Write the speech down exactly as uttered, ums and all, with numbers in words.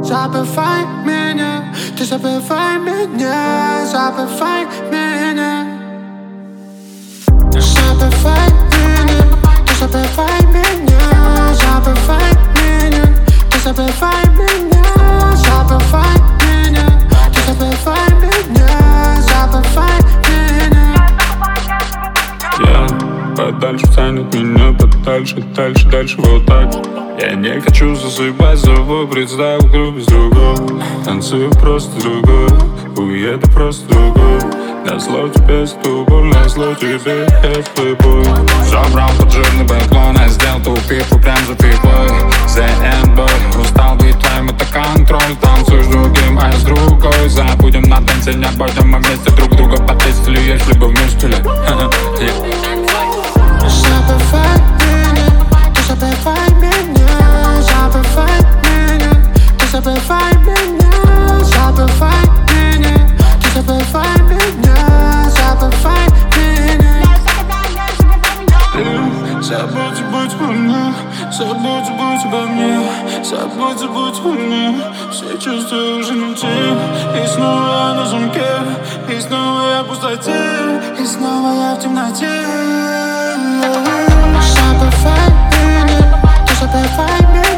Забывай меня, ты забывай меня, забывай меня. Забывай меня, ты забывай меня, забывай меня, ты забывай меня, забывай меня, ты забывай меня, забывай меня. Я подальше тянет меня, подальше, дальше, дальше вот так. Я не хочу засыпать с тобой, представь вокруг без другого. Танцую просто другой, уеду просто другой. Назло тебе ступор, назло тебе это бой. Забрал под жирный бэклон, а сделал ту пипу прям за пипой. The end boy, устал быть твоим, это контроль. Танцуешь другим, а я с другой. Забудем на танце, не будем мы вместе друг друга потестили, если бы вместе ли. Забывай меня, ты забывай меня, забывай меня, ты забывай меня, забывай меня, ты забывай меня, забывай меня. Забудь, забудь обо мне, забудь, забудь обо мне, забудь, забудь обо мне. Все чувства уже не те, и снова я на замке, и снова я в пустоте, и снова я в темноте. Забывай меня, ты забывай меня.